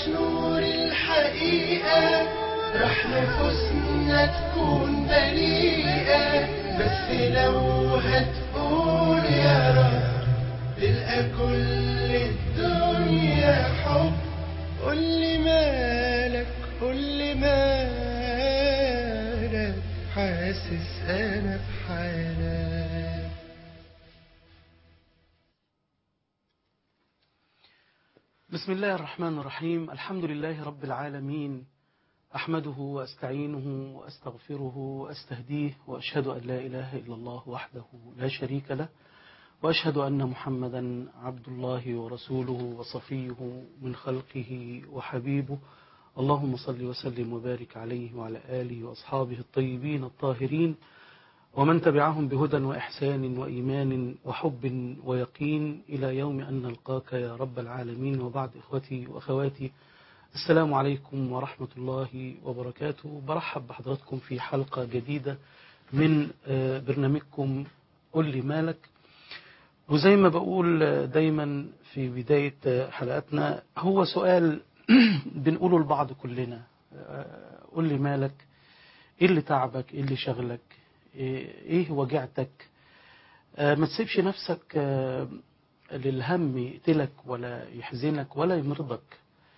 عيش نور الحقيقة، رح نفوسنا تكون بريئة. بس لو هتقول يا رب تلقى كل الدنيا حب. قولي مالك قولي مالك، حاسس أنا بحالك. بسم الله الرحمن الرحيم. الحمد لله رب العالمين، أحمده وأستعينه وأستغفره وأستهديه، وأشهد أن لا إله إلا الله وحده لا شريك له، وأشهد أن محمدا عبد الله ورسوله وصفيه من خلقه وحبيبه. اللهم صل وسلم وبارك عليه وعلى آله وأصحابه الطيبين الطاهرين، ومن تبعهم بهدى وإحسان وإيمان وحب ويقين إلى يوم أن نلقاك يا رب العالمين. وبعد، إخوتي وأخواتي، السلام عليكم ورحمة الله وبركاته. برحب بحضراتكم في حلقة جديدة من برنامجكم قل لي مالك. وزي ما بقول دايما في بداية حلقاتنا، هو سؤال بنقوله لبعض كلنا: قل لي مالك، ايه اللي تعبك، ايه اللي شغلك، ايه وجعتك. ما تسيبش نفسك للهم يقتلك ولا يحزنك ولا يمرضك.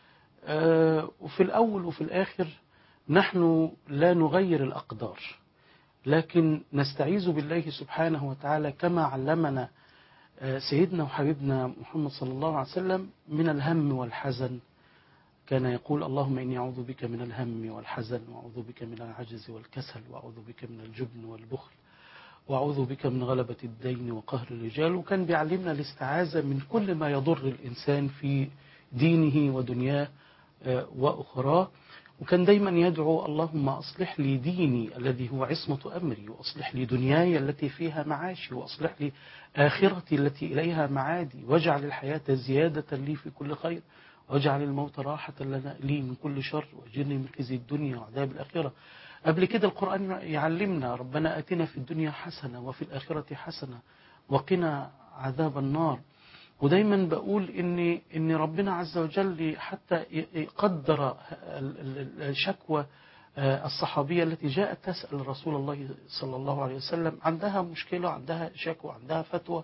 وفي الأول وفي الآخر نحن لا نغير الأقدار، لكن نستعيذ بالله سبحانه وتعالى كما علمنا سيدنا وحبيبنا محمد صلى الله عليه وسلم من الهم والحزن. كان يقول: اللهم إني أعوذ بك من الهم والحزن، وأعوذ بك من العجز والكسل، وأعوذ بك من الجبن والبخل، وأعوذ بك من غلبة الدين وقهر الرجال. وكان بيعلمنا الاستعاذة من كل ما يضر الإنسان في دينه ودنياه وأخراه. وكان دايما يدعو: اللهم أصلح لي ديني الذي هو عصمة أمري، وأصلح لي دنياي التي فيها معاشي، وأصلح لي آخرتي التي إليها معادي، واجعل الحياة زيادة لي في كل خير، واجعل الموت راحة لي من كل شر، واجرني من خزي الدنيا وعذاب الآخرة. قبل كده القرآن يعلمنا: ربنا آتنا في الدنيا حسنة وفي الآخرة حسنة وقنا عذاب النار. ودايما بقول إن ربنا عز وجل حتى يقدر الشكوى الصحابية التي جاءت تسأل رسول الله صلى الله عليه وسلم، عندها مشكلة، عندها شكوى، عندها فتوى.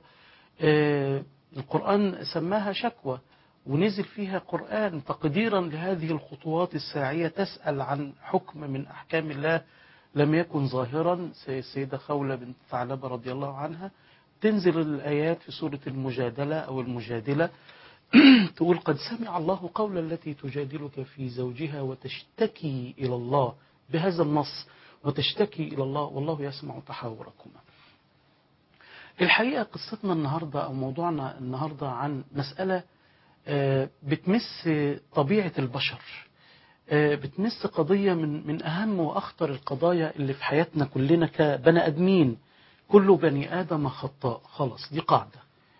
القرآن سماها شكوى، ونزل فيها قرآن تقديرا لهذه الخطوات الساعية، تسأل عن حكم من أحكام الله لم يكن ظاهرا. السيدة خولة بنت ثعلبة رضي الله عنها تنزل الآيات في سورة المجادلة أو المجادلة تقول: قد سمع الله قول التي تجادلك في زوجها وتشتكي إلى الله، بهذا النص: وتشتكي إلى الله والله يسمع تحاوركما. الحقيقة قصتنا النهاردة أو موضوعنا النهاردة عن مسألة بتمس طبيعة البشر، بتمس قضية من أهم وأخطر القضايا اللي في حياتنا كلنا كبني أدمين. كل بني آدم خطاء، خلاص دي قاعدة.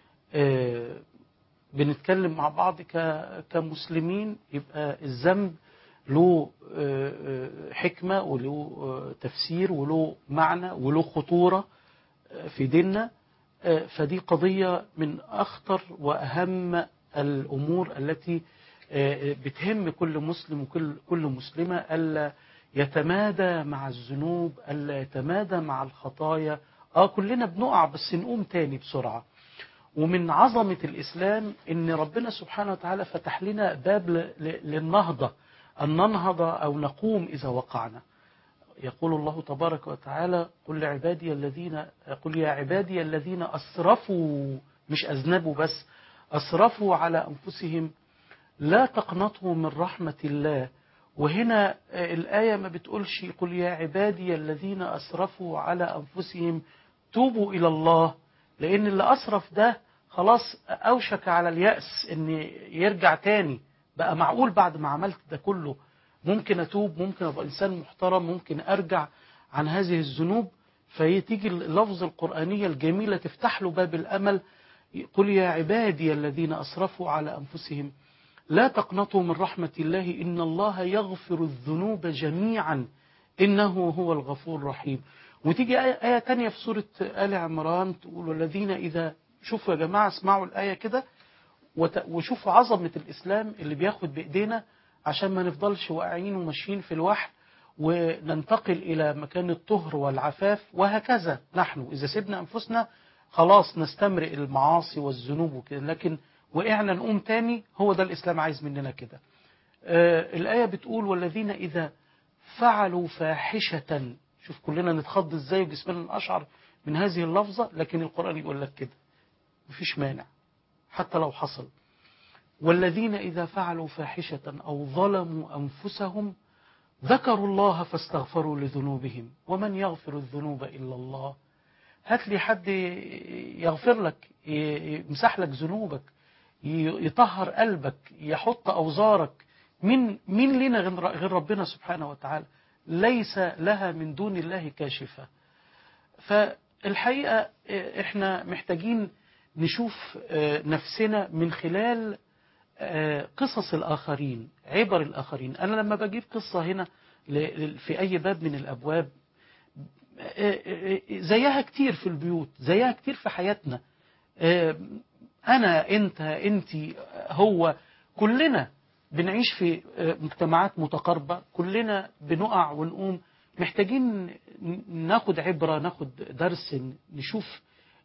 بنتكلم مع بعض كمسلمين، يبقى الذنب له حكمة وله تفسير وله معنى وله خطورة في ديننا. فدي قضية من أخطر وأهم الأمور التي بتهم كل مسلم وكل مسلمة، ألا يتمادى مع الذنوب، ألا يتمادى مع الخطايا. كلنا بنقع بس نقوم تاني بسرعة. ومن عظمة الإسلام إن ربنا سبحانه وتعالى فتح لنا باب للنهضة، أن ننهض أو نقوم إذا وقعنا. يقول الله تبارك وتعالى: قل يا عبادي الذين أسرفوا، مش أذنبوا بس، أسرفوا على أنفسهم لا تقنطوا من رحمة الله. وهنا الآية ما بتقولش قل يا عبادي الذين أسرفوا على أنفسهم توبوا إلى الله، لأن اللي أسرف ده خلاص أوشك على اليأس إن يرجع تاني. بقى معقول بعد ما عملت ده كله ممكن أتوب، ممكن أبقى إنسان محترم، ممكن أرجع عن هذه الذنوب؟ فيتيجي اللفظ القرآنية الجميلة تفتح له باب الأمل: قل يا عبادي الذين أسرفوا على أنفسهم لا تقنطوا من رحمة الله إن الله يغفر الذنوب جميعا إنه هو الغفور الرحيم. وتيجي آية تانية في سورة آل عمران تقول: والذين إذا، شوفوا يا جماعة اسمعوا الآية كده وشوفوا عظمة الإسلام اللي بياخد بإيدينا. عشان ما نفضلش واقعين وماشيين في الوحل وننتقل إلى مكان الطهر والعفاف. وهكذا نحن إذا سيبنا أنفسنا خلاص نستمرئ المعاصي والذنوب وكده، لكن وقعنا نقوم تاني. هو ده الإسلام عايز مننا كده. الآية بتقول والذين إذا فعلوا فاحشة. شوف كلنا نتخض إزاي وجسمنا أشعر من هذه اللفظة، لكن القرآن يقول لك كده مفيش مانع حتى لو حصل. والذين إذا فعلوا فاحشة أو ظلموا أنفسهم ذكروا الله فاستغفروا لذنوبهم ومن يغفر الذنوب إلا الله. هات لي حد يغفر لك، يمسح لك ذنوبك، يطهر قلبك، يحط أوزارك. مين لنا غير ربنا سبحانه وتعالى؟ ليس لها من دون الله كاشفة. فالحقيقة احنا محتاجين نشوف نفسنا من خلال قصص الآخرين، عبر الآخرين. أنا لما بجيب قصة هنا في أي باب من الأبواب زيها كتير في البيوت، زيها كتير في حياتنا. أنا أنت هو كلنا بنعيش في مجتمعات متقاربة، كلنا بنقع ونقوم. محتاجين ناخد عبرة، ناخد درس، نشوف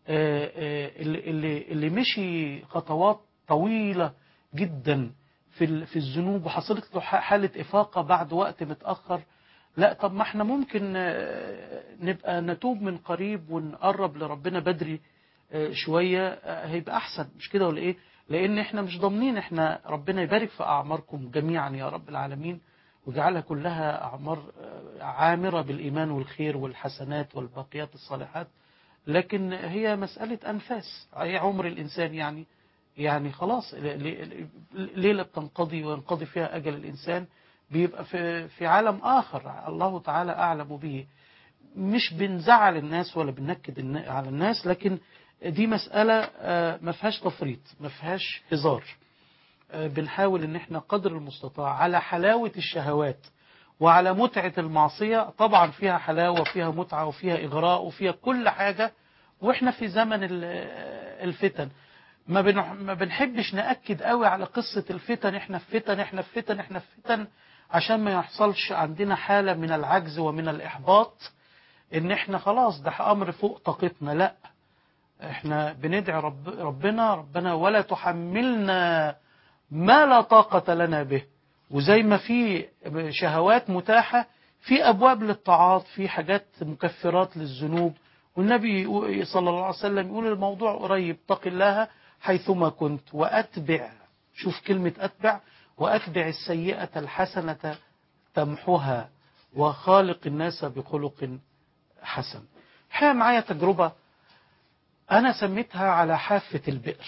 اللي مشي خطوات طويلة جدا في الذنوب وحصلت له حالة إفاقة بعد وقت متأخر. لا، طب ما احنا ممكن نبقى نتوب من قريب ونقرب لربنا بدري شوية، هيبقى أحسن. مش كده ولا إيه؟ لأن احنا مش ضامنين. احنا ربنا يبارك في أعماركم جميعا يا رب العالمين، وجعلها كلها أعمار عامرة بالإيمان والخير والحسنات والباقيات الصالحات. لكن هي مسألة أنفاس، هي عمر الإنسان يعني خلاص ليلة بتنقضي وينقضي فيها أجل الإنسان، بيبقى في عالم آخر الله تعالى أعلم به. مش بنزعل الناس ولا بننكد على الناس، لكن دي مسألة ما فيهاش تفريط، ما فيهاش هزار. بنحاول ان احنا قدر المستطاع على حلاوة الشهوات وعلى متعة المعصية. طبعا فيها حلاوة وفيها متعة وفيها إغراء وفيها كل حاجة، واحنا في زمن الفتن. ما بنحبش نأكد قوي على قصة الفتن. احنا في فتن، احنا في فتن، احنا في فتن، عشان ما يحصلش عندنا حالة من العجز ومن الإحباط ان احنا خلاص ده أمر فوق طاقتنا. لا، احنا بندعي ربنا ولا تحملنا ما لا طاقة لنا به. وزي ما في شهوات متاحة، في أبواب للطاعات، في حاجات مكفرات للذنوب. والنبي صلى الله عليه وسلم يقول الموضوع قريب: اتق الله حيثما كنت وأتبع. شوف كلمة أتبع: وأتبع السيئة الحسنة تمحها وخالق الناس بخلق حسن. الحقيقة معايا تجربة أنا سميتها على حافة البئر.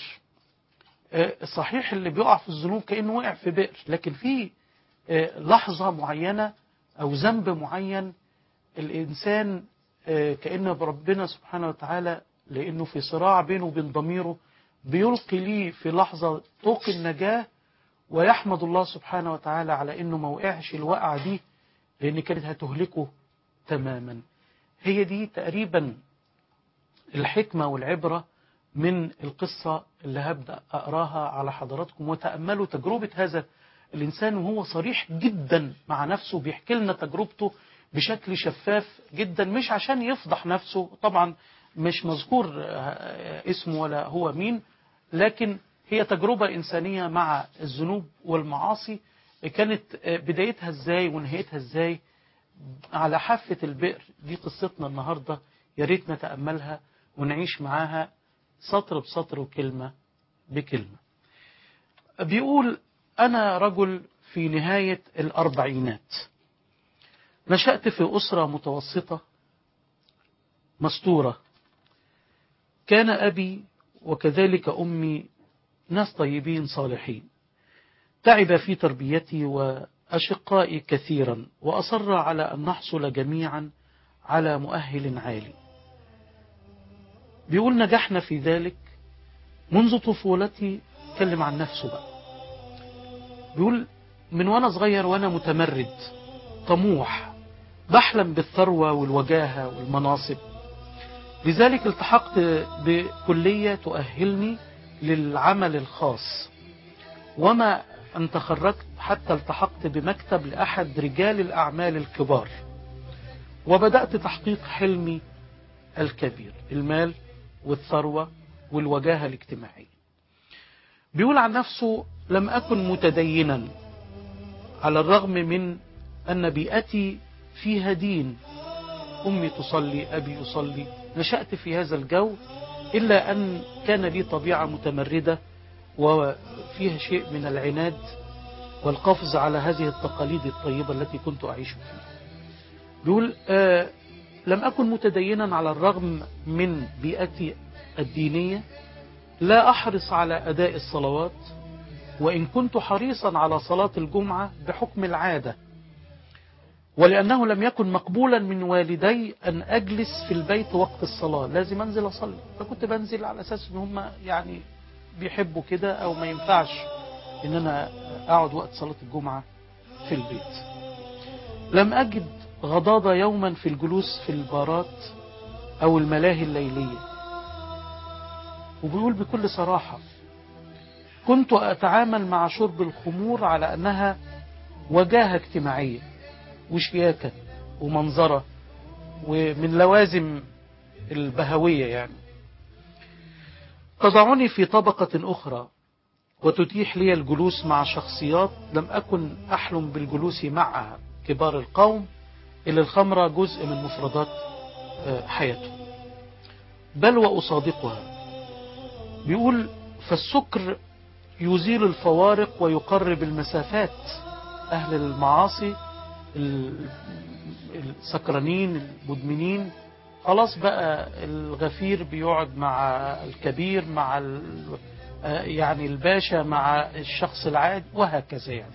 صحيح اللي بيقع في الذنوب كأنه وقع في بئر، لكن في لحظة معينة أو ذنب معين الإنسان كأن ربنا سبحانه وتعالى، لأنه في صراع بينه وبين ضميره، بيلقي ليه في لحظة طوق النجاة، ويحمد الله سبحانه وتعالى على أنه ما وقعش الوقعة دي، لأن كانت هتهلكه تماما. هي دي تقريبا الحكمة والعبرة من القصة اللي هبدأ أقراها على حضراتكم. وتأملوا تجربة هذا الإنسان وهو صريح جدا مع نفسه، بيحكي لنا تجربته بشكل شفاف جدا، مش عشان يفضح نفسه. طبعا مش مذكور اسمه ولا هو مين، لكن هي تجربة إنسانية مع الذنوب والمعاصي. كانت بدايتها ازاي ونهايتها ازاي على حافة البئر. دي قصتنا النهاردة، يا ريت نتأملها ونعيش معاها سطر بسطر وكلمة بكلمة. بيقول: أنا رجل في نهاية الأربعينات، نشأت في أسرة متوسطة مستورة. كان أبي وكذلك أمي ناس طيبين صالحين، تعب في تربيتي وأشقائي كثيرا، وأصر على أن نحصل جميعا على مؤهل عالي. بيقول: نجحنا في ذلك منذ طفولتي. اتكلم عن نفسه بقى. بيقول: من وانا صغير وانا متمرد طموح، بحلم بالثروة والوجاهة والمناصب. لذلك التحقت بكلية تؤهلني للعمل الخاص، وما أن تخرجت حتى التحقت بمكتب لأحد رجال الأعمال الكبار، وبدأت تحقيق حلمي الكبير، المال والثروة والوجاهة الاجتماعية. بيقول عن نفسه: لم أكن متدينا على الرغم من أن بيئتي فيها دين، أمي تصلي، أبي يصلي، نشأت في هذا الجو، إلا أن كان لي طبيعة متمردة وفيها شيء من العناد والقفز على هذه التقاليد الطيبة التي كنت أعيش فيها. بيقول لم أكن متدينا على الرغم من بيئتي الدينية، لا أحرص على أداء الصلوات، وإن كنت حريصا على صلاة الجمعة بحكم العادة، ولأنه لم يكن مقبولا من والدي أن أجلس في البيت وقت الصلاة، لازم أنزل أصلي، فكنت بنزل على أساس أن هم يعني بيحبوا كده، أو ما ينفعش أن أنا أقعد وقت صلاة الجمعة في البيت. لم أجد غضاضة يوما في الجلوس في البارات أو الملاهي الليلية. وبيقول بكل صراحة: كنت أتعامل مع شرب الخمور على أنها وجاهة اجتماعية وشياكة ومنظرة ومن لوازم البهوية، يعني تضعني في طبقة أخرى وتتيح لي الجلوس مع شخصيات لم أكن أحلم بالجلوس معها، كبار القوم اللي الخمرة جزء من مفردات حياتهم، بل وأصادقها. بيقول: فالسكر يزيل الفوارق ويقرب المسافات. أهل المعاصي السكرانين المدمنين خلاص بقى الغفير بيقعد مع الكبير، مع يعني الباشا مع الشخص العادي، وهكذا. يعني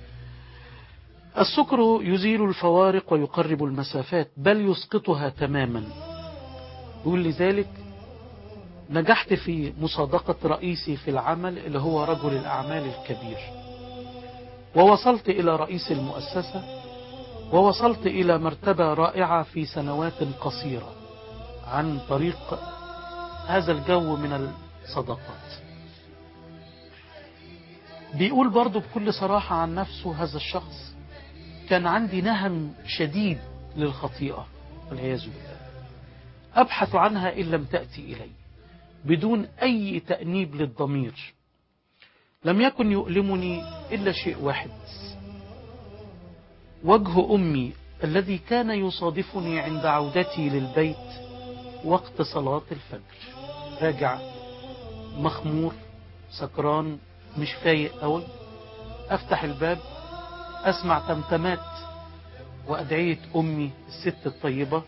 السكر يزيل الفوارق ويقرب المسافات، بل يسقطها تماما. يقول: لذلك نجحت في مصادقة رئيسي في العمل اللي هو رجل الأعمال الكبير، ووصلت إلى رئيس المؤسسة، ووصلت إلى مرتبة رائعة في سنوات قصيرة عن طريق هذا الجو من الصداقات. بيقول برضو بكل صراحة عن نفسه هذا الشخص: كان عندي نهم شديد للخطيئة والعياذ بالله، أبحث عنها إن لم تأتي إلي، بدون أي تأنيب للضمير. لم يكن يؤلمني إلا شيء واحد: وجه أمي الذي كان يصادفني عند عودتي للبيت وقت صلاة الفجر، راجع مخمور سكران مش فايق أوي، أفتح الباب أسمع تمتمات وأدعية أمي الست الطيبة،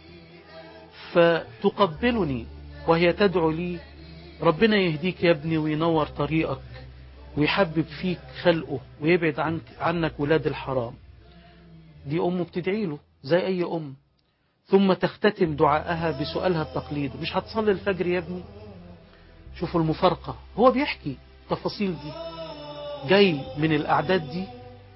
فتقبلني وهي تدعو لي: ربنا يهديك يا ابني وينور طريقك ويحبب فيك خلقه ويبعد عنك ولاد الحرام. دي أمه بتدعي له زي أي أم. ثم تختتم دعاءها بسؤالها التقليدي: مش هتصلي الفجر يا ابني؟ شوفوا المفارقة، هو بيحكي التفاصيل دي، جاي من الأعداد دي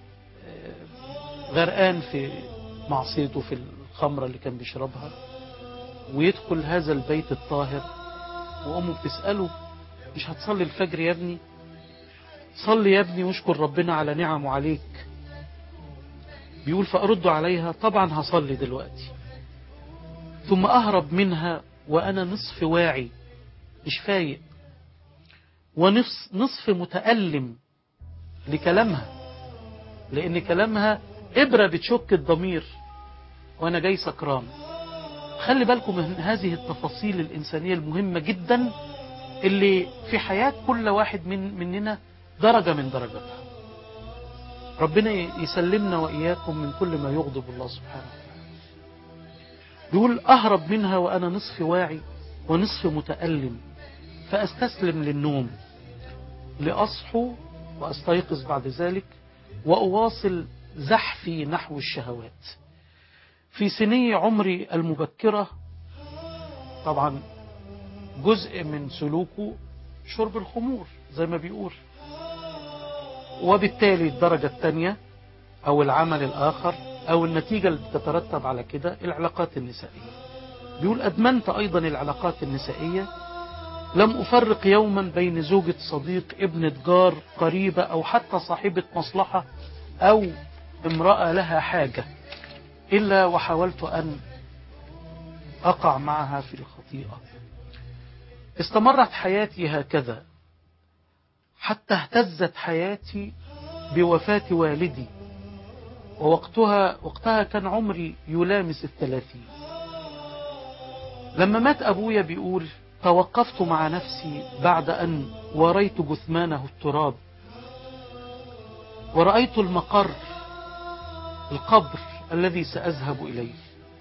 غرقان في معصيته في الخمرة اللي كان بيشربها، ويدخل هذا البيت الطاهر وأمه بتسأله: مش هتصلي الفجر يا ابني؟ صلي يا ابني واشكر ربنا على نعمه عليك. بيقول: فأرد عليها: طبعا هصلي دلوقتي. ثم أهرب منها وأنا نصف واعي مش فايق، ونصف متألم لكلامها، لأن كلامها إبرة بتشك الضمير وأنا جاي سكران. خلي بالكم من هذه التفاصيل الإنسانية المهمة جدا اللي في حياة كل واحد مننا درجة من درجاتها. ربنا يسلمنا وإياكم من كل ما يغضب الله سبحانه وتعالى. بيقول: أهرب منها وأنا نصف واعي ونصف متألم، فأستسلم للنوم، لأصحو وأستيقظ بعد ذلك وأواصل زحفي نحو الشهوات. في سني عمري المبكرة طبعا جزء من سلوكه شرب الخمور زي ما بيقول، وبالتالي الدرجة الثانية أو العمل الآخر أو النتيجة اللي بتترتب على كده العلاقات النسائية. بيقول: أدمنت أيضا العلاقات النسائية لم أفرق يوما بين زوجة صديق، ابنة جار، قريبة، أو حتى صاحبة مصلحة، أو امرأة لها حاجة، إلا وحاولت أن أقع معها في الخطيئة. استمرت حياتي هكذا حتى اهتزت حياتي بوفاة والدي، وقتها كان عمري يلامس 30. لما مات أبويا بيقول توقفت مع نفسي بعد أن وريت جثمانه التراب، ورأيت القبر الذي سأذهب إليه،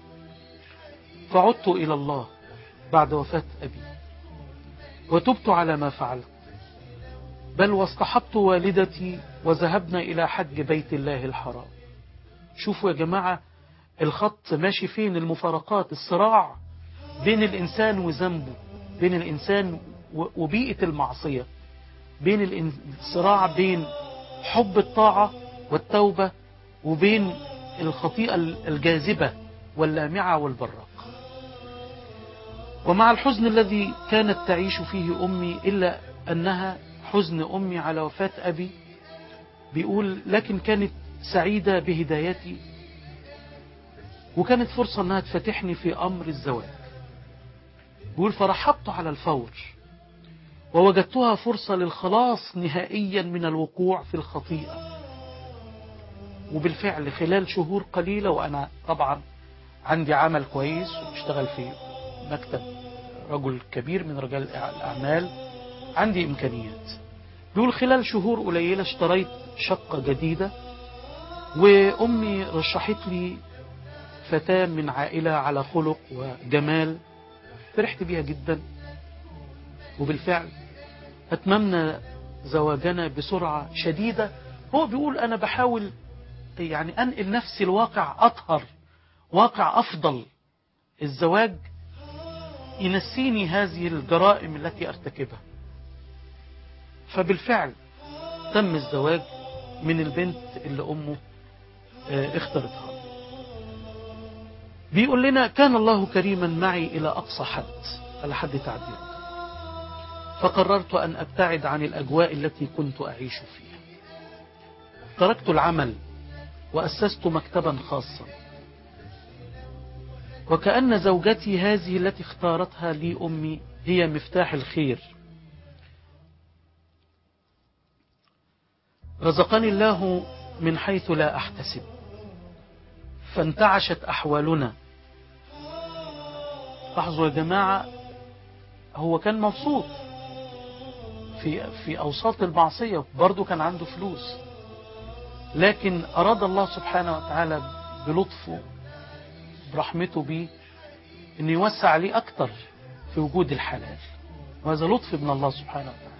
فعدت إلى الله بعد وفاة أبي وتبت على ما فعلت، بل واصطحبت والدتي وذهبنا إلى حج بيت الله الحرام. شوفوا يا جماعة الخط ماشي فين، المفارقات، الصراع بين الإنسان وذنبه، بين الإنسان وبيئة المعصية، بين الصراع بين حب الطاعة والتوبة وبين الخطيئة الجاذبة واللامعة والبراق. ومع الحزن الذي كانت تعيش فيه أمي، إلا أنها حزن أمي على وفاة أبي، بيقول لكن كانت سعيدة بهدايتي، وكانت فرصة أنها تفتحني في أمر الزواج. بيقول فرحبت على الفور، ووجدتها فرصة للخلاص نهائيا من الوقوع في الخطيئة. وبالفعل خلال شهور قليلة، وأنا طبعا عندي عمل كويس وبشتغل في مكتب رجل كبير من رجال الأعمال، عندي إمكانيات. بيقول خلال شهور قليلة اشتريت شقة جديدة، وأمي رشحت لي فتاة من عائلة على خلق وجمال، فرحت بيها جدا. وبالفعل أتممنا زواجنا بسرعة شديدة. هو بيقول أنا بحاول يعني أنقل نفسي الواقع أطهر، واقع أفضل. الزواج ينسيني هذه الجرائم التي أرتكبها. فبالفعل تم الزواج من البنت اللي أمه اختارتها. بيقول لنا كان الله كريما معي إلى أقصى حد، على حد تعبير، فقررت أن أبتعد عن الأجواء التي كنت أعيش فيها. تركت العمل وأسست مكتبا خاصا، وكأن زوجتي هذه التي اختارتها لي أمي هي مفتاح الخير. رزقني الله من حيث لا أحتسب، فانتعشت أحوالنا. لاحظوا يا جماعة، هو كان مبسوط في أوساط المعصية، برضو كان عنده فلوس، لكن أراد الله سبحانه وتعالى بلطفه برحمته بيه أن يوسع عليه أكتر في وجود الحلال، وهذا لطف من الله سبحانه وتعالى.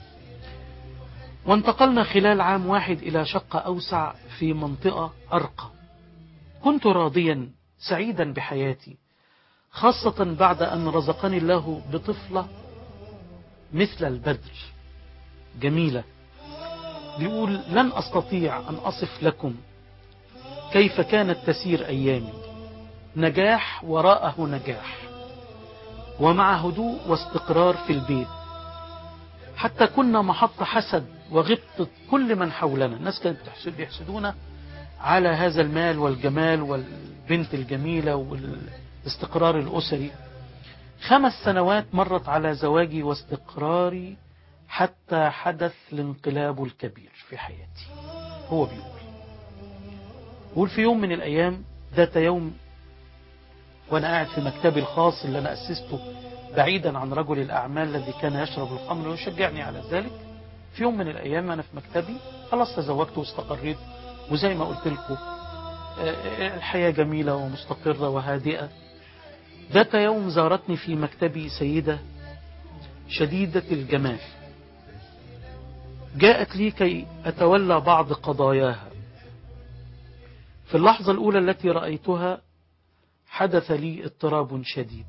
وانتقلنا خلال عام واحد إلى شقة أوسع في منطقة أرقى. كنت راضيا سعيدا بحياتي، خاصة بعد أن رزقني الله بطفلة مثل البدر، جميلة. بيقول لن أستطيع أن أصف لكم كيف كانت تسير أيامي، نجاح وراءه نجاح، ومع هدوء واستقرار في البيت. حتى كنا محط حسد وغبطة كل من حولنا. الناس كانت بيحسدونا على هذا المال والجمال والبنت الجميلة والاستقرار الأسري. 5 سنوات مرت على زواجي واستقراري حتى حدث الانقلاب الكبير في حياتي. هو بيقول في يوم من الأيام، ذات يوم وأنا قاعد في مكتبي الخاص اللي أنا أسسته بعيدا عن رجل الأعمال الذي كان يشرب الخمر ويشجعني على ذلك، في يوم من الأيام أنا في مكتبي خلاص تزوجت واستقريت، وزي ما قلت لكم الحياة جميلة ومستقرة وهادئة. ذات يوم زارتني في مكتبي سيدة شديدة الجمال، جاءت لي كي أتولى بعض قضاياها. في اللحظة الأولى التي رأيتها حدث لي اضطراب شديد،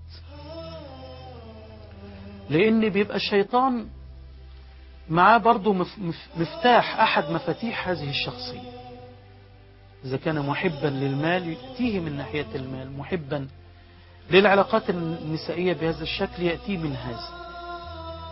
لأن بيبقى الشيطان معاه برضو مفتاح، أحد مفاتيح هذه الشخصية. إذا كان محبا للمال يأتيه من ناحية المال، محبا للعلاقات النسائية بهذا الشكل يأتيه من هذا.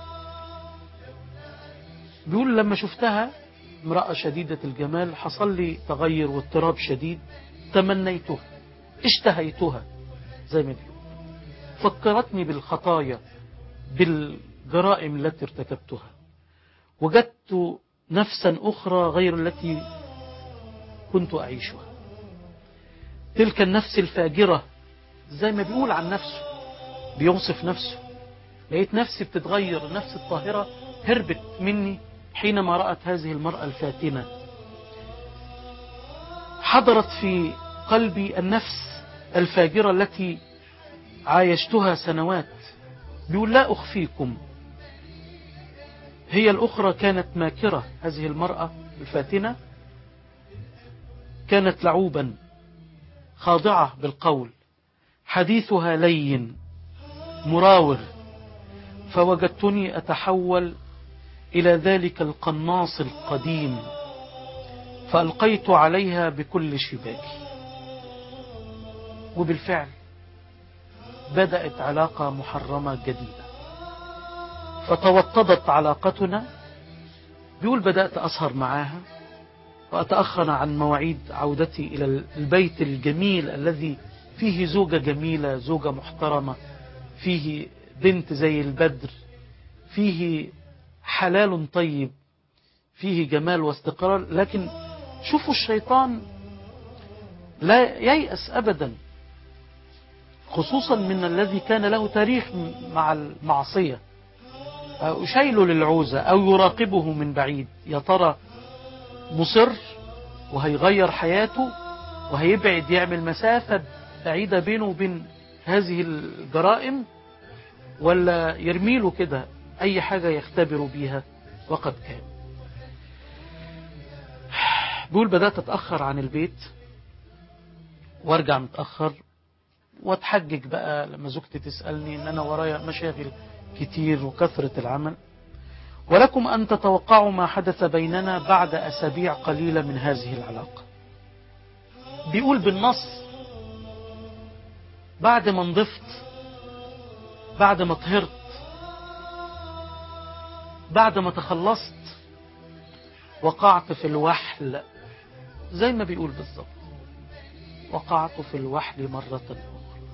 بيقول لما شفتها امرأة شديدة الجمال حصل لي تغير واضطراب شديد، تمنيتها، اشتهيتها زي ما بيقول، فكرتني بالخطايا بالجرائم التي ارتكبتها، وجدت نفسا أخرى غير التي كنت أعيشها. تلك النفس الفاجرة زي ما بيقول عن نفسه، بيوصف نفسه، لقيت نفسي بتتغير، النفس الطاهرة هربت مني حينما رأت هذه المرأة الفاتنة. حضرت في قلبي النفس الفاجرة التي عايشتها سنوات. بيقول لا أخفيكم، هي الأخرى كانت ماكرة، هذه المرأة الفاتنة كانت لعوبا خاضعة بالقول، حديثها لين مراوغ، فوجدتني أتحول إلى ذلك القناص القديم، فألقيت عليها بكل شباكي. وبالفعل بدأت علاقة محرمة جديدة، فتوطدت علاقتنا. بيقول بدأت أسهر معاها وأتأخر عن مواعيد عودتي إلى البيت الجميل الذي فيه زوجة جميلة، زوجة محترمة، فيه بنت زي البدر، فيه حلال طيب، فيه جمال واستقرار. لكن شوفوا الشيطان لا ييأس أبدا، خصوصا من الذي كان له تاريخ مع المعصية، شيله للعوزة أو يراقبه من بعيد. يا ترى مصر وهيغير حياته وهيبعد، يعمل مسافة بعيدة بينه وبين هذه الجرائم، ولا يرميله كده أي حاجة يختبر بيها؟ وقد كان. بيقول بدأت أتأخر عن البيت وارجع متأخر، واتحجج بقى لما زوجتي تسألني ان انا ورايا مشاغل كتير وكثرة العمل. ولكم ان تتوقعوا ما حدث بيننا بعد اسابيع قليلة من هذه العلاقة. بيقول بالنص بعد ما نضفت، بعد ما طهرت، بعد ما تخلصت، وقعت في الوحل، زي ما بيقول بالضبط، وقعت في الوحل مرة أخرى.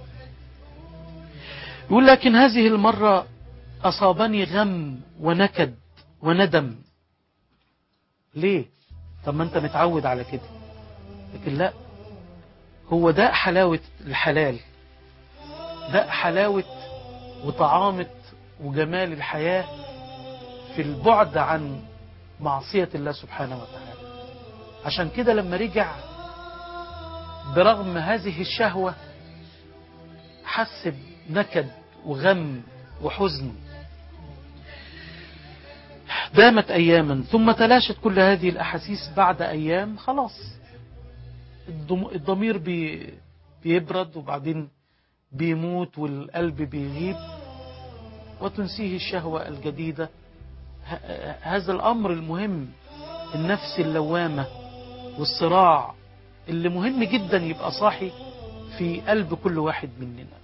يقول لكن هذه المرة أصابني غم ونكد وندم. ليه؟ طب ما أنت متعود على كده. لكن لا، هو ده حلاوة الحلال، ده حلاوة وطعامة وجمال الحياة في البعد عن معصية الله سبحانه وتعالى. عشان كده لما رجع برغم هذه الشهوة حس بنكد وغم وحزن. دامت أياما ثم تلاشت كل هذه الأحاسيس. بعد أيام خلاص الضمير بيبرد وبعدين بيموت والقلب بيغيب وتنسيه الشهوة الجديدة. هذا الأمر المهم، النفس اللوامة والصراع اللي مهم جدا يبقى صاحي في قلب كل واحد مننا.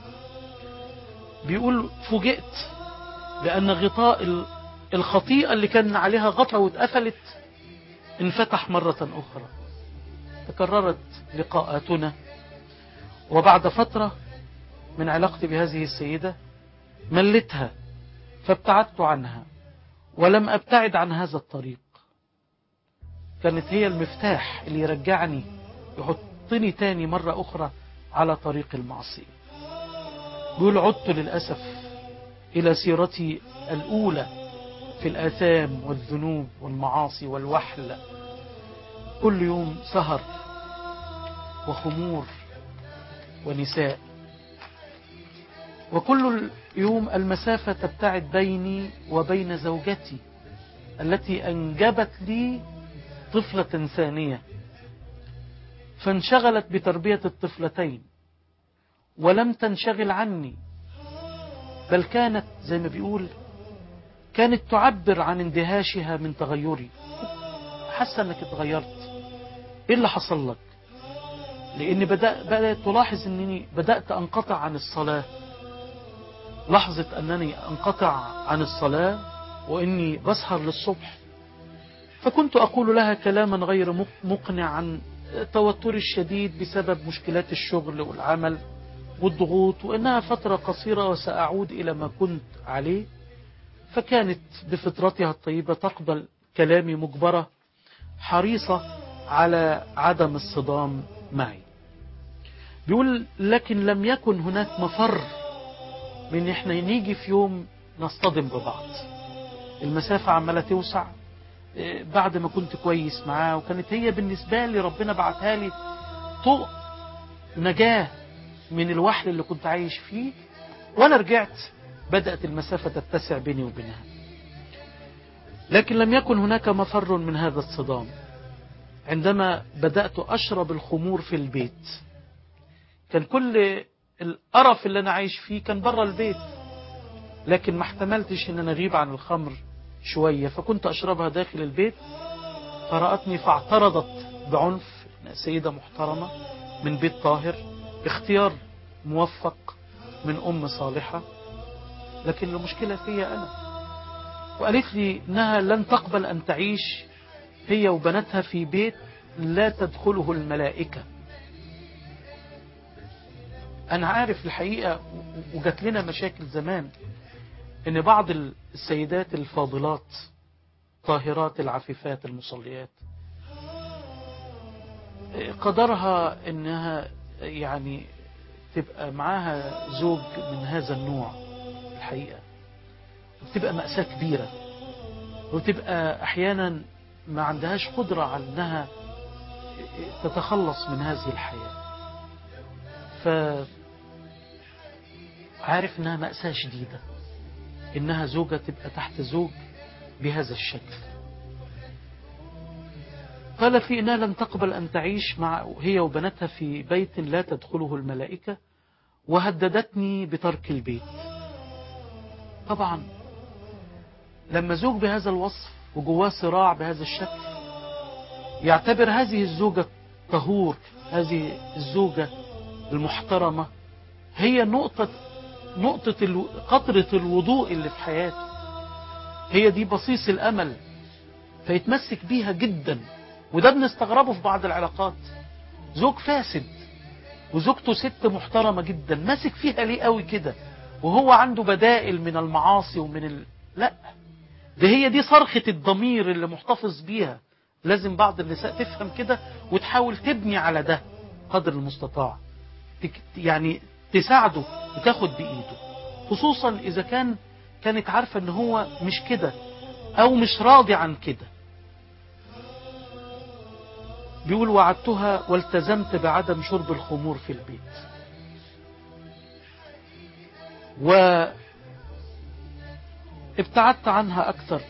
بيقول فوجئت بأن غطاء الخطيئة اللي كان عليها غطا واتقفلت انفتح مرة أخرى. تكررت لقاءاتنا، وبعد فترة من علاقتي بهذه السيدة ملتها فابتعدت عنها، ولم أبتعد عن هذا الطريق. كانت هي المفتاح اللي يرجعني، يحطني تاني مرة أخرى على طريق المعصية. بيقول عدت للأسف إلى سيرتي الأولى في الآثام والذنوب والمعاصي والوحل. كل يوم سهر وخمور ونساء، وكل يوم المسافة تبتعد بيني وبين زوجتي التي أنجبت لي طفلة ثانية، فانشغلت بتربية الطفلتين ولم تنشغل عني، بل كانت زي ما بيقول كانت تعبر عن اندهاشها من تغيري. حاسة انك اتغيرت، ايه اللي حصل لك؟ لان بدأت تلاحظ انني بدأت انقطع عن الصلاة. لحظة انني انقطع عن الصلاة وإني بسهر للصبح. فكنت أقول لها كلاما غير مقنع عن توتري الشديد بسبب مشكلات الشغل والعمل والضغوط، وإنها فترة قصيرة وسأعود إلى ما كنت عليه. فكانت بفطرتها الطيبة تقبل كلامي مجبرة، حريصة على عدم الصدام معي. بيقول لكن لم يكن هناك مفر من احنا نيجي في يوم نصطدم ببعض. المسافة عمالة توسع بعد ما كنت كويس معاه، وكانت هي بالنسبة لي ربنا بعتها لي طوق نجاة من الوحل اللي كنت عايش فيه. وانا رجعت بدأت المسافة تتسع بيني وبينها. لكن لم يكن هناك مفر من هذا الصدام عندما بدأت أشرب الخمور في البيت. كان كل القرف اللي أنا عايش فيه كان برا البيت، لكن ما احتملتش ان انا اغيب عن الخمر شوية، فكنت اشربها داخل البيت. فرأتني فاعترضت بعنف. سيدة محترمة من بيت طاهر، اختيار موفق من ام صالحة، لكن المشكلة فيا انا. وقالت لي انها لن تقبل ان تعيش هي وبناتها في بيت لا تدخله الملائكة. انا عارف الحقيقة، وجات لنا مشاكل زمان، ان بعض السيدات الفاضلات طاهرات العفيفات المصليات قدرها انها يعني تبقى معاها زوج من هذا النوع. الحقيقة بتبقى مأساة كبيرة، وتبقى احيانا ما عندهاش قدرة على انها تتخلص من هذه الحياة. فعارف انها مأساة شديدة انها زوجة تبقى تحت زوج بهذا الشكل. قالت لي انها لن تقبل ان تعيش مع هي وبناتها في بيت لا تدخله الملائكة، وهددتني بترك البيت. طبعا لما زوج بهذا الوصف وجواه صراع بهذا الشكل يعتبر هذه الزوجة الطهور، هذه الزوجة المحترمة هي قطرة الوضوء اللي في حياته، هي دي بصيص الأمل، فيتمسك بيها جدا. وده بنستغربه في بعض العلاقات، زوج فاسد وزوجته ست محترمة جدا، ماسك فيها ليه قوي كده وهو عنده بدائل من المعاصي لا، ده هي دي صرخة الضمير اللي محتفظ بيها. لازم بعض النساء تفهم كده وتحاول تبني على ده قدر المستطاع، يعني تساعده وتاخد بإيده، خصوصا إذا كانت عارفة ان هو مش كده او مش راضي عن كده. بيقول وعدتها والتزمت بعدم شرب الخمور في البيت، وابتعدت عنها أكثر،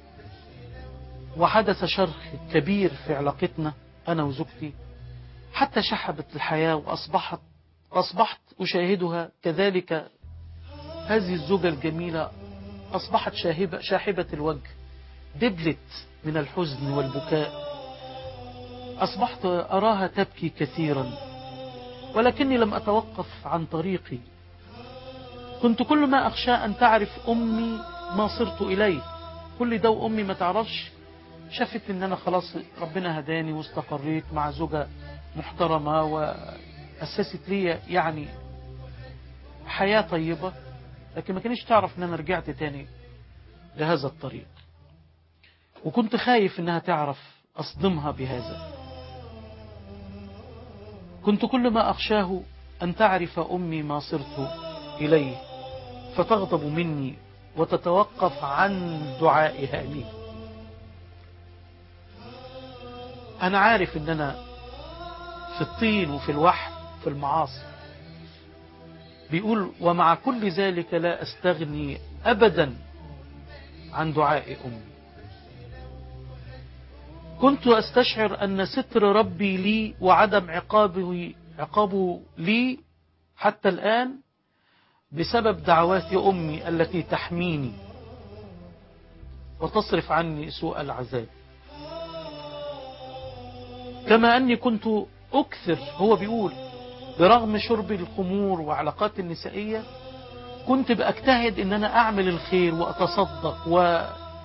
وحدث شرخ كبير في علاقتنا أنا وزوجتي، حتى شحبت الحياة وأصبحت أشاهدها كذلك. هذه الزوجة الجميلة أصبحت شاحبة الوجه، دبلت من الحزن والبكاء، أصبحت أراها تبكي كثيرا، ولكني لم أتوقف عن طريقي. كنت كل ما أخشى أن تعرف أمي ما صرت إليه. كل ده وأمي ما تعرفش، شافت أن أنا خلاص ربنا هداني واستقريت مع زوجة محترمة وأسست لي يعني حياة طيبة، لكن ما كانش تعرف أن أنا رجعت تاني لهذا الطريق. وكنت خايف أنها تعرف أصدمها بهذا. كنت كل ما أخشاه أن تعرف أمي ما صرت إليه فتغضب مني وتتوقف عن دعائها لي. أنا عارف أن أنا في الطين وفي الوحل في المعاصي. بيقول ومع كل ذلك لا أستغني أبدا عن دعاء أمي. كنت أستشعر أن ستر ربي لي وعدم عقابه لي حتى الآن بسبب دعوات أمي التي تحميني وتصرف عني سوء العذاب. كما أني كنت أكثر، هو بيقول برغم شرب الخمور وعلاقات النسائية كنت بأجتهد أن أنا أعمل الخير وأتصدق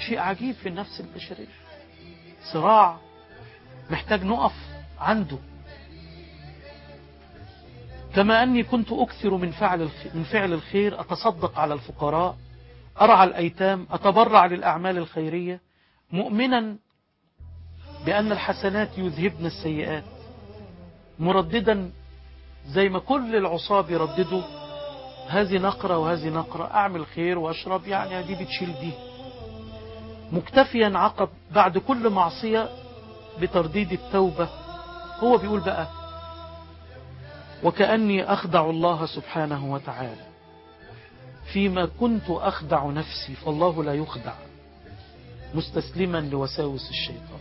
شيء عجيب في النفس البشرية، صراع محتاج نقف عنده. كما أني كنت أكثر من فعل الخير، أتصدق على الفقراء، أرعى الأيتام، أتبرع للأعمال الخيرية، مؤمنا بأن الحسنات يذهبن السيئات، مرددا زي ما كل العصاة بيرددوا هذه نقرة وهذه نقرة، أعمل خير وأشرب، يعني دي بتشيل دي، مكتفيا عقب بعد كل معصية بترديد التوبة. هو بيقول بقى: وكأني أخدع الله سبحانه وتعالى فيما كنت أخدع نفسي، فالله لا يخدع، مستسلما لوساوس الشيطان.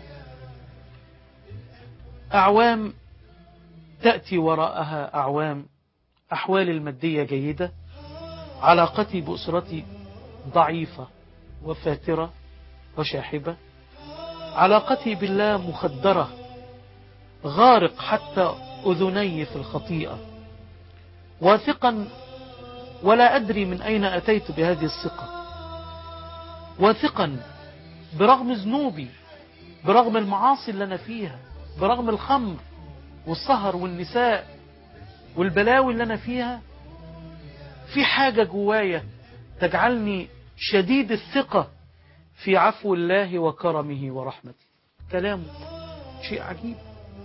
أعوام تأتي وراءها أعوام، أحوالي المادية جيدة، علاقتي بأسرتي ضعيفة وفاترة وشاحبة، علاقتي بالله مخدرة، غارق حتى أذني في الخطيئة، واثقا ولا أدري من أين أتيت بهذه الثقة، واثقا برغم ذنوبي، برغم المعاصي اللي أنا فيها، برغم الخمر والسهر والنساء والبلاوي اللي أنا فيها، في حاجة جوايا تجعلني شديد الثقة في عفو الله وكرمه ورحمته. كلامه شيء عجيب،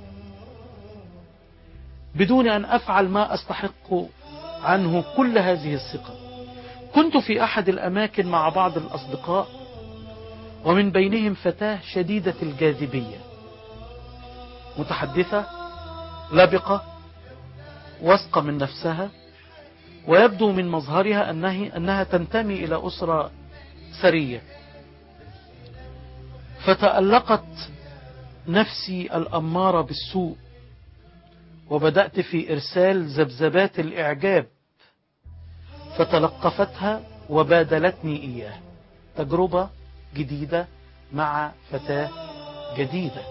بدون أن أفعل ما أستحق عنه كل هذه الثقة. كنت في أحد الأماكن مع بعض الأصدقاء، ومن بينهم فتاة شديدة الجاذبية، متحدثة، لبقة، واثقة من نفسها، ويبدو من مظهرها أنها تنتمي إلى أسرة ثرية. فتألقت نفسي الأمارة بالسوء، وبدأت في إرسال ذبذبات الإعجاب، فتلقفتها وبادلتني إياه. تجربة جديدة مع فتاة جديدة.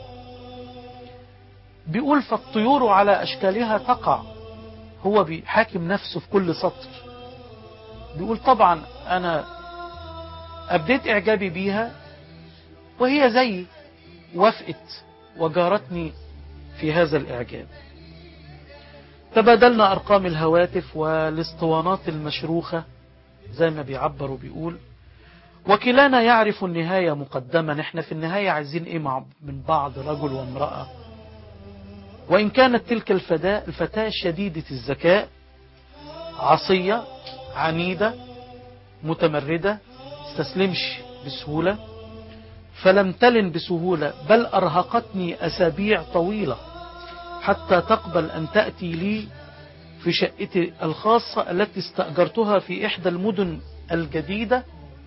بيقول: فالطيور على أشكالها تقع. هو بيحاكم نفسه في كل سطر. بيقول: طبعا أنا أبديت إعجابي بيها، وهي زي وافقت وجارتني في هذا الإعجاب. تبادلنا أرقام الهواتف والاسطوانات المشروخة زي ما بيعبر وبيقول، وكلانا يعرف النهاية مقدما. نحن في النهاية عايزين إيه من بعض، رجل وامرأة. وإن كانت تلك الفتاة شديدة الذكاء، عصية، عنيدة، متمردة، استسلمش بسهولة، فلم تلن بسهولة، بل أرهقتني أسابيع طويلة حتى تقبل أن تأتي لي في شقتي الخاصة التي استأجرتها في إحدى المدن الجديدة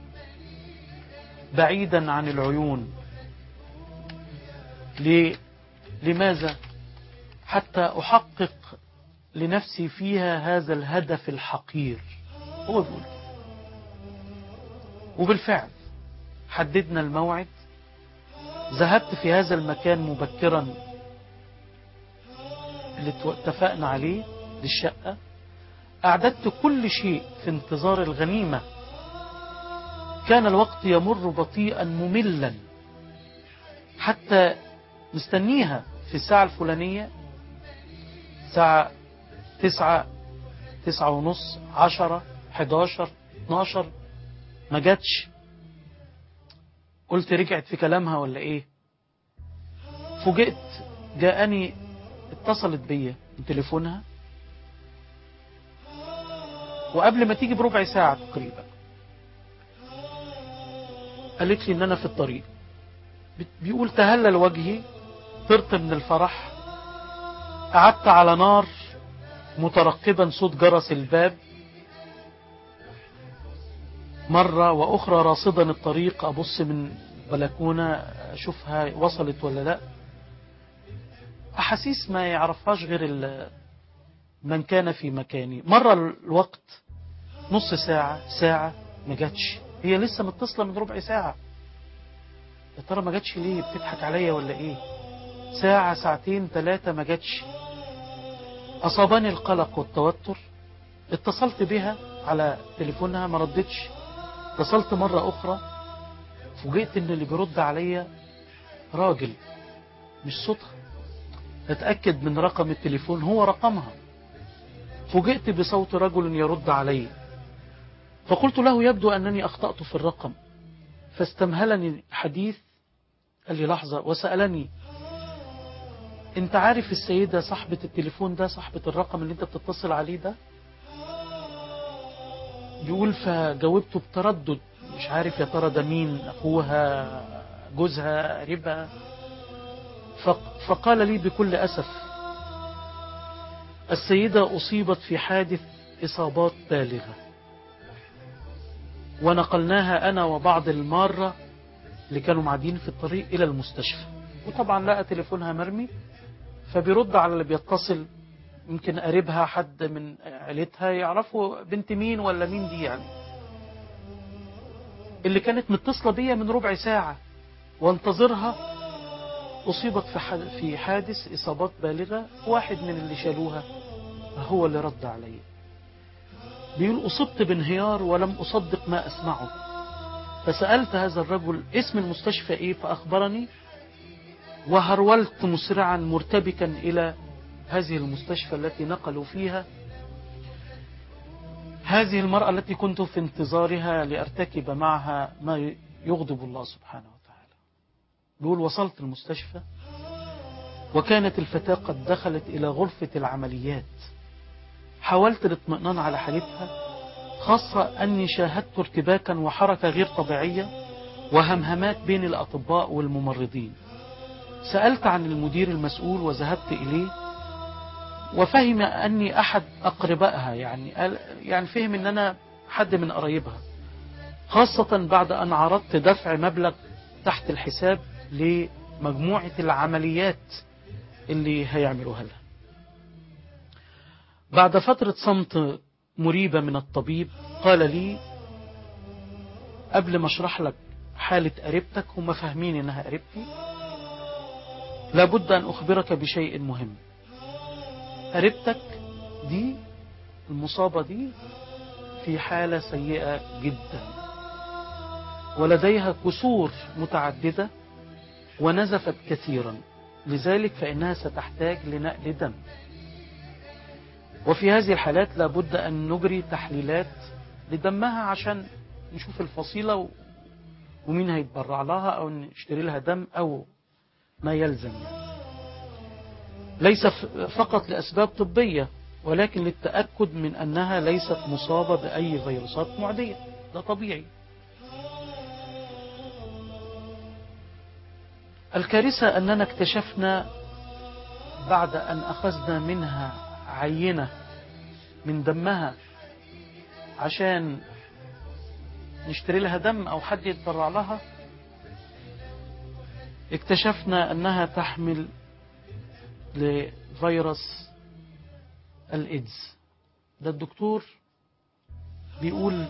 بعيدا عن العيون. لماذا؟ حتى أحقق لنفسي فيها هذا الهدف الحقير. هو بيقول. وبالفعل حددنا الموعد، ذهبت في هذا المكان مبكرا اللي اتفقنا عليه للشقة، أعددت كل شيء في انتظار الغنيمة. كان الوقت يمر بطيئا مملا حتى مستنيها في الساعة الفلانية، ساعة 9، 9:30، 10، 11، 12، ما جاتش. قلت رجعت في كلامها ولا ايه؟ فوجئت جاءني، اتصلت بيا من تليفونها، وقبل ما تيجي بربع ساعة تقريبا قالت لي ان انا في الطريق. بيقول: تهلل وجهي، طرت من الفرح، قعدت على نار مترقبا صوت جرس الباب مرة وأخرى، راصدا الطريق، أبص من بلكونة أشوفها وصلت ولا لا. أحاسيس ما يعرفهاش غير من كان في مكاني. مرة الوقت نص ساعة، ساعة، ما جاتش. هي لسه متصلة من ربع ساعة. يا ترى ما جاتش ليه؟ بتضحك عليا ولا ايه؟ ساعة، ساعتين، 3، ما جاتش. أصابني القلق والتوتر. اتصلت بها على تليفونها، ما ردتش. اتصلت مرة أخرى، فوجئت ان اللي بيرد عليا راجل، مش صوتها. اتأكد من رقم التليفون، هو رقمها. فوجئت بصوت رجل يرد علي، فقلت له يبدو أنني أخطأت في الرقم، فاستمهلني الحديث. قال لي لحظة، وسألني انت عارف السيدة صاحبة التليفون ده، صاحبة الرقم اللي انت بتتصل عليه ده؟ بيقول فجاوبته بتردد، مش عارف يا ترى ده مين، أخوها، جوزها، قريبها. فقال لي بكل أسف السيدة أصيبت في حادث إصابات بالغة، ونقلناها أنا وبعض المارة اللي كانوا معدين في الطريق إلى المستشفى. وطبعا لقى تليفونها مرمي، فبيرد على اللي بيتصل، يمكن قريبها، حد من عيلتها يعرفوا بنت مين ولا مين دي يعني، اللي كانت متصلة بيا من ربع ساعة وانتظرها أصيبت في حادث إصابات بالغة. واحد من اللي شالوها هو اللي رد علي. بيقول أصبت بانهيار ولم أصدق ما أسمعه، فسألت هذا الرجل اسم المستشفى إيه، فأخبرني، وهرولت مسرعا مرتبكا إلى هذه المستشفى التي نقلوا فيها هذه المرأة التي كنت في انتظارها لأرتكب معها ما يغضب الله سبحانه وتعالى. بيقول وصلت المستشفى وكانت الفتاة قد دخلت إلى غرفة العمليات. حاولت الاطمئنان على حالتها، خاصة أني شاهدت ارتباكا وحركة غير طبيعية وهمهمات بين الأطباء والممرضين. سألت عن المدير المسؤول وذهبت إليه، وفهم أني أحد أقربائها، يعني فهم أن أنا حد من قرايبها، خاصة بعد أن عرضت دفع مبلغ تحت الحساب لمجموعة العمليات اللي هيعملوها لها. بعد فترة صمت مريبة من الطبيب قال لي قبل ما اشرح لك حالة قريبتك، هم فاهمين انها قريبتي، لابد ان اخبرك بشيء مهم. قريبتك دي المصابة دي في حالة سيئة جدا، ولديها كسور متعددة ونزفت كثيرا، لذلك فإنها ستحتاج لنقل دم، وفي هذه الحالات لابد أن نجري تحليلات لدمها عشان نشوف الفصيلة ومين هيتبرع لها أو نشتري لها دم أو ما يلزم يعني. ليس فقط لأسباب طبية، ولكن للتأكد من أنها ليست مصابة بأي فيروسات معدية، ده طبيعي. الكارثة أننا اكتشفنا بعد أن أخذنا منها عينة من دمها عشان نشتري لها دم أو حد يتبرع لها، اكتشفنا أنها تحمل لفيروس الإيدز. ده الدكتور بيقول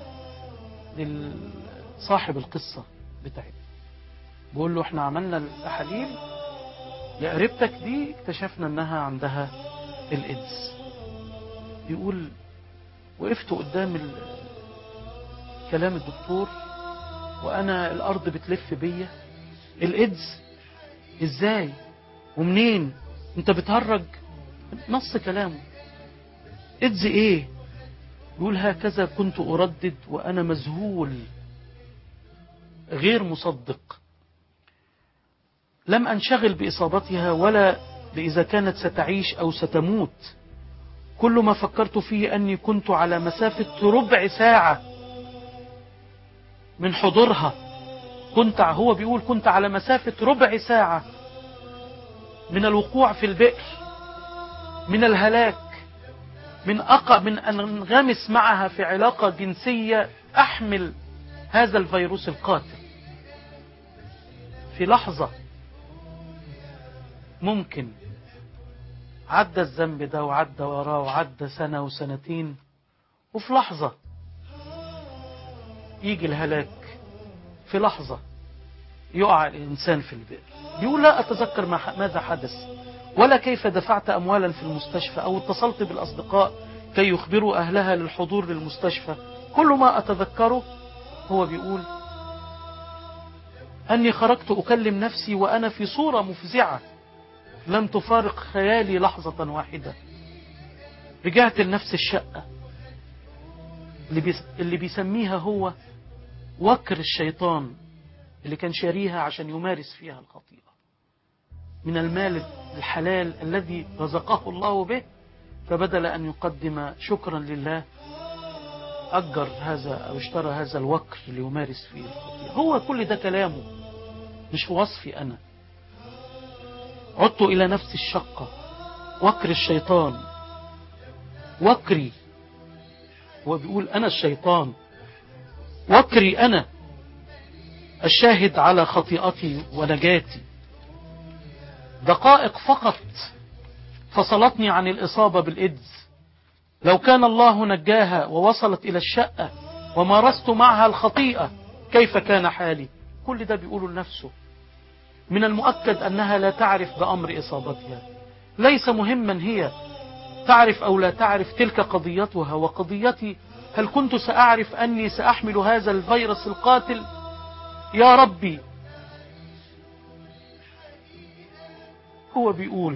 لصاحب القصة بتاعتنا، بيقول له احنا عملنا التحاليل لقريبتك دي، اكتشفنا انها عندها الإيدز. بيقول وقفت قدام كلام الدكتور وانا الارض بتلف بيا. الإيدز ازاي ومنين؟ انت بتهرج. نص كلامه إيدز ايه؟ يقول هكذا كنت أردد وأنا مذهول غير مصدق. لم أنشغل بإصابتها ولا بإذا كانت ستعيش أو ستموت. كل ما فكرت فيه أني كنت على مسافة ربع ساعة من حضورها. هو بيقول كنت على مسافة ربع ساعة من الوقوع في البئر، من الهلاك، من أن أنغمس معها في علاقة جنسية أحمل هذا الفيروس القاتل. في لحظة ممكن عدى الذنب ده وعدى وراه وعدى سنة وسنتين، وفي لحظة يجي الهلاك، في لحظة يقع الإنسان في البئر. بيقول لا أتذكر ماذا حدث ولا كيف دفعت أموالا في المستشفى أو اتصلت بالأصدقاء كي يخبروا أهلها للحضور للمستشفى. كل ما أتذكره هو بيقول أني خرجت أكلم نفسي وأنا في صورة مفزعة لم تفارق خيالي لحظة واحدة. رجعت لنفس الشقة اللي بيسميها هو وكر الشيطان، اللي كان شاريها عشان يمارس فيها الخطيئة، من المال الحلال الذي رزقه الله به. فبدل أن يقدم شكرا لله أجر هذا أو اشترى هذا الوكر ليمارس فيه الخطيئة. هو كل ده كلامه، مش وصفي أنا. عدت إلى نفس الشقة، وكر الشيطان، وكري. هو بيقول أنا الشيطان، وكري أنا الشاهد على خطيئتي ونجاتي. دقائق فقط فصلتني عن الإصابة بالإيدز. لو كان الله نجاها ووصلت إلى الشقة ومارست معها الخطيئة كيف كان حالي؟ كل ده بيقوله لنفسه. من المؤكد أنها لا تعرف بأمر إصابتها. ليس مهما هي تعرف أو لا تعرف، تلك قضيتها. وقضيتي هل كنت سأعرف أني سأحمل هذا الفيروس القاتل؟ يا ربي. هو بيقول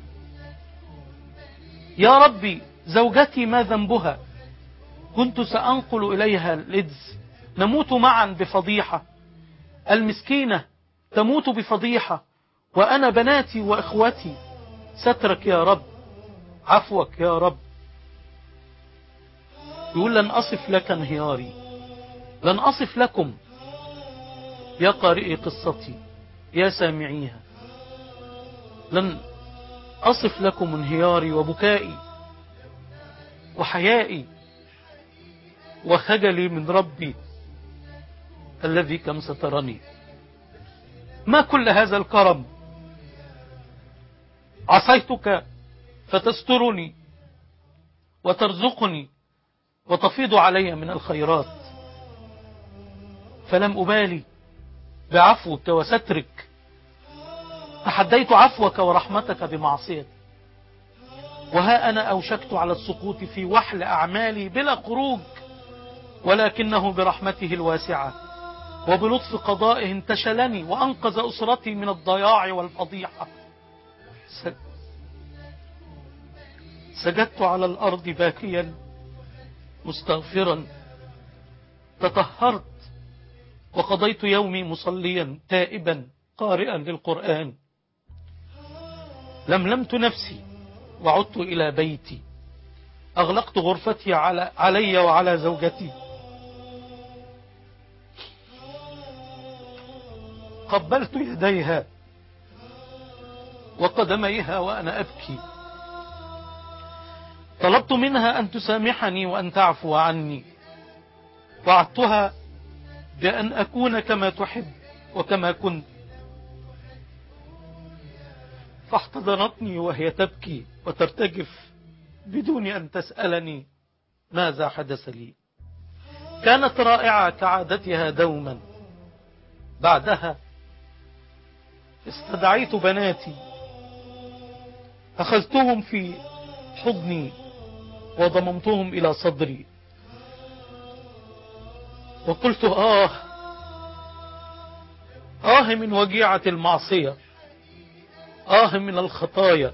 يا ربي زوجتي ما ذنبها؟ كنت سأنقل إليها الإيدز، نموت معا بفضيحة. المسكينة تموت بفضيحة، وأنا بناتي وإخوتي. سترك يا رب، عفوك يا رب. يقول لن أصف لك انهياري، لن أصف لكم يا قارئي قصتي يا سامعيها، لن أصف لكم انهياري وبكائي وحيائي وخجلي من ربي الذي كم سترني. ما كل هذا الكرم؟ عصيتك فتسترني وترزقني وتفيض علي من الخيرات، فلم أبالي بعفوك وسترك. تحديت عفوك ورحمتك بمعصيتي، وها أنا أوشكت على السقوط في وحل أعمالي بلا خروج، ولكنه برحمته الواسعة وبلطف قضائه انتشلني وأنقذ أسرتي من الضياع والفضيحة. سجدت على الأرض باكيا مستغفرا، تطهرت وقضيت يومي مصليا تائبا قارئا للقرآن. لملمت نفسي وعدت إلى بيتي، أغلقت غرفتي علي وعلى زوجتي، قبلت يديها وقدميها وأنا أبكي. طلبت منها أن تسامحني وأن تعفو عني، وعدتها بأن أكون كما تحب وكما كنت، فاحتضنتني وهي تبكي وترتجف بدون أن تسألني ماذا حدث لي. كانت رائعة كعادتها دوما. بعدها استدعيت بناتي، أخذتهم في حضني وضممتهم إلى صدري وقلت آه من وجيعة المعصية، آه من الخطايا.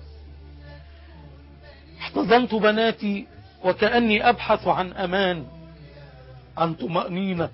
احتضنت بناتي وكأني أبحث عن أمان، عن طمأنينة،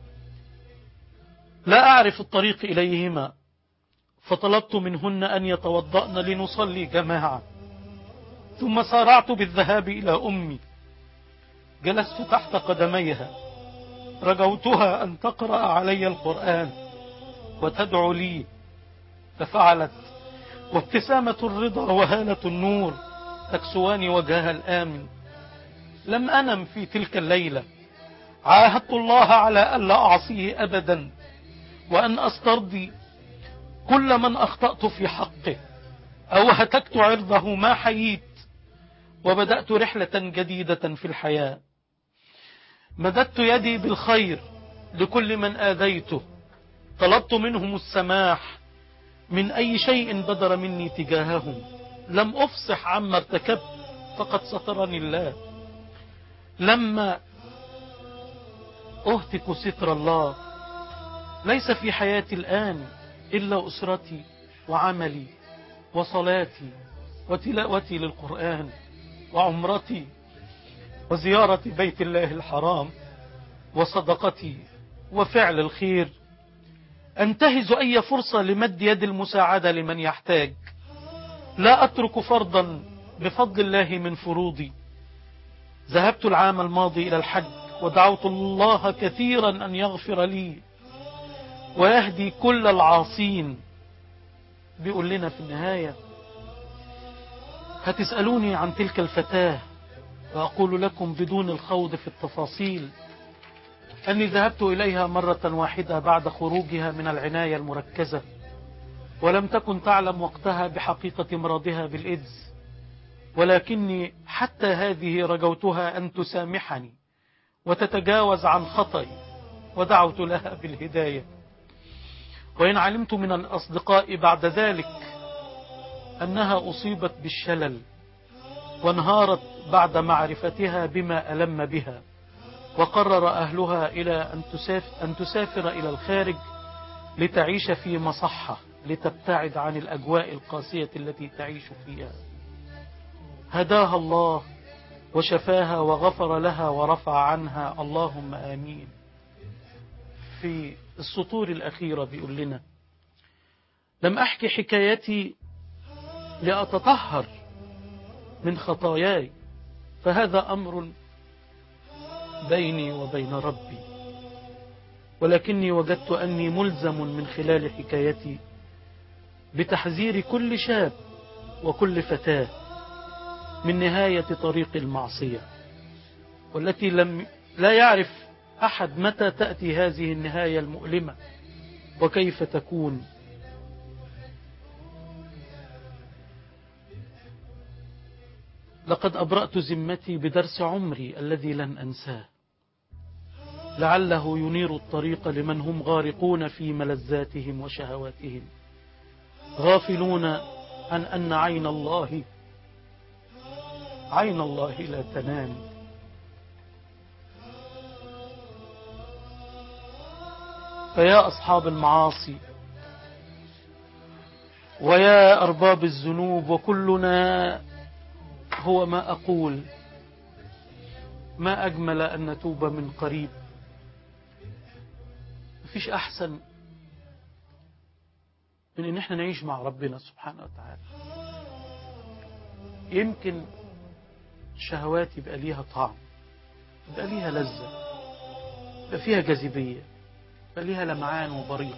لا أعرف الطريق إليهما، فطلبت منهن أن يتوضأن لنصلي جماعة. ثم سارعت بالذهاب إلى أمي، جلست تحت قدميها، رجوتها أن تقرأ علي القرآن وتدعو لي، ففعلت، وابتسامة الرضا وهالة النور تكسوان وجهها الآمن. لم أنم في تلك الليلة، عاهدت الله على ألا أعصيه أبدا، وأن أسترضي كل من أخطأت في حقه أو هتكت عرضه ما حييت. وبدأت رحلة جديدة في الحياة. مددت يدي بالخير لكل من آذيته، طلبت منهم السماح من أي شيء بدر مني تجاههم. لم أفصح عما ارتكبت، فقد سترني الله. لما أهتك ستر الله ليس في حياتي الآن إلا أسرتي وعملي وصلاتي وتلاوتي للقرآن وعمرتي وزيارة بيت الله الحرام وصدقتي وفعل الخير. أنتهز أي فرصة لمد يد المساعدة لمن يحتاج. لا أترك فرضا بفضل الله من فروضي. ذهبت العام الماضي إلى الحج ودعوت الله كثيرا أن يغفر لي ويهدي كل العاصين. بيقول لنا في النهاية: هتسألوني عن تلك الفتاة وأقول لكم بدون الخوض في التفاصيل أني ذهبت إليها مرة واحدة بعد خروجها من العناية المركزة، ولم تكن تعلم وقتها بحقيقة مرضها بالإيدز، ولكني حتى هذه رجوتها أن تسامحني وتتجاوز عن خطئي، ودعوت لها بالهداية. وإن علمت من الأصدقاء بعد ذلك أنها أصيبت بالشلل وانهارت بعد معرفتها بما ألم بها، وقرر أهلها إلى أن تسافر إلى الخارج لتعيش في مصحة لتبتعد عن الأجواء القاسية التي تعيش فيها. هداها الله وشفاها وغفر لها ورفع عنها، اللهم آمين. في السطور الأخيرة بيقول لنا: لم أحكي حكايتي لأتطهر من خطاياي، فهذا أمر بيني وبين ربي، ولكني وجدت أني ملزم من خلال حكايتي بتحذير كل شاب وكل فتاة من نهاية طريق المعصية، والتي لا يعرف أحد متى تأتي هذه النهاية المؤلمة وكيف تكون. لقد أبرأت ذمتي بدرس عمري الذي لن أنساه، لعله ينير الطريق لمن هم غارقون في ملذاتهم وشهواتهم، غافلون عن أن عين الله لا تنام. فيا أصحاب المعاصي ويا أرباب الذنوب، وكلنا هو ما أقول: ما أجمل أن نتوب من قريب. مفيش أحسن من إن احنا نعيش مع ربنا سبحانه وتعالى. يمكن الشهوات يبقى ليها طعم، يبقى ليها لذة، يبقى فيها جاذبية، يبقى ليها لمعان وبريق،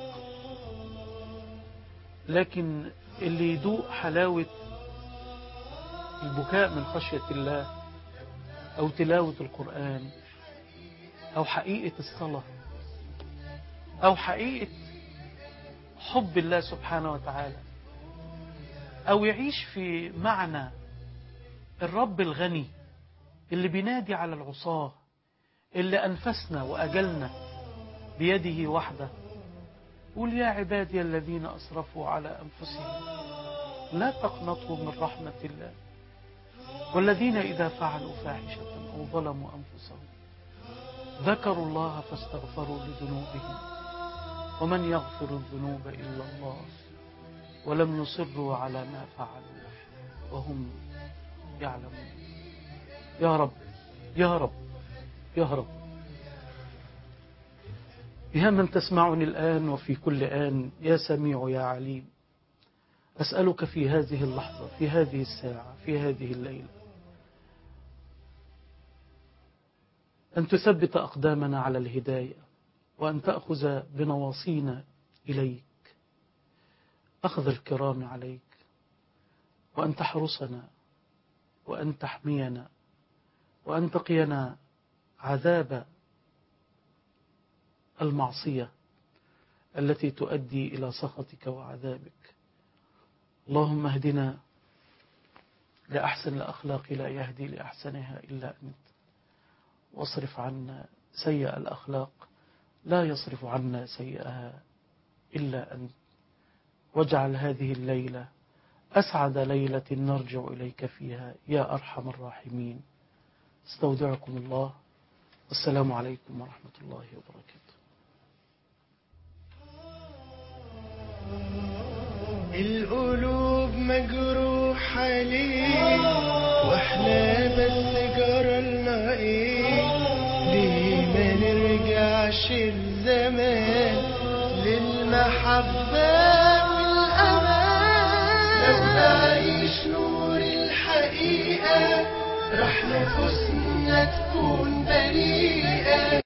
لكن اللي يدوق حلاوة البكاء من خشية الله، أو تلاوة القرآن، أو حقيقة الصلاة، أو حقيقة حب الله سبحانه وتعالى، أو يعيش في معنى الرب الغني اللي بينادي على العصاة، اللي أنفسنا وأجلنا بيده وحده. قل يا عبادي الذين أسرفوا على أنفسهم لا تقنطوا من رحمة الله، والذين إذا فعلوا فاحشة أو ظلموا أنفسهم ذكروا الله فاستغفروا لذنوبهم ومن يغفر الذنوب إلا الله ولم يصروا على ما فعلوا وهم يعلمون. يا رب يا رب يا رب، يا من تسمعني الآن وفي كل آن، يا سميع يا عليم، أسألك في هذه اللحظة، في هذه الساعة، في هذه الليلة، أن تثبت أقدامنا على الهداية، وأن تأخذ بنواصينا إليك أخذ الكرام عليك، وأن تحرسنا، وأن تحمينا، وأن تقينا عذاب المعصية التي تؤدي إلى سخطك وعذابك. اللهم اهدنا لأحسن الأخلاق لا يهدي لأحسنها إلا أنت، واصرف عنا سيئة الأخلاق لا يصرف عنا سيئها إلا أنت، واجعل هذه الليلة أسعد ليلة نرجع إليك فيها يا أرحم الراحمين. استودعكم الله، والسلام عليكم ورحمة الله وبركاته. القلوب مجروحة ليه واحنا بس جرالنا ايه؟ ليه ما نرجعش الزمان للمحبة والأمان؟ لو نعيش نور الحقيقة راح نفوسنا تكون بريئة.